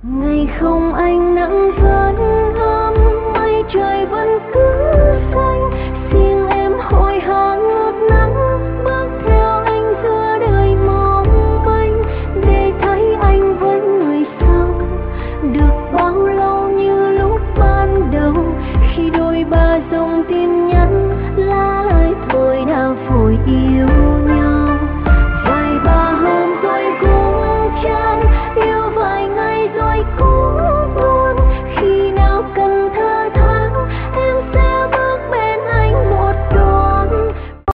Ngày không anh nắng vẫn ấm, mây trời vẫn cứ xanh. Riêng em hồi hang ngước nắng, bước theo anh giữa đời mong manh, để thấy anh với người sau. Được bao lâu như lúc ban đầu, khi đôi ba dấu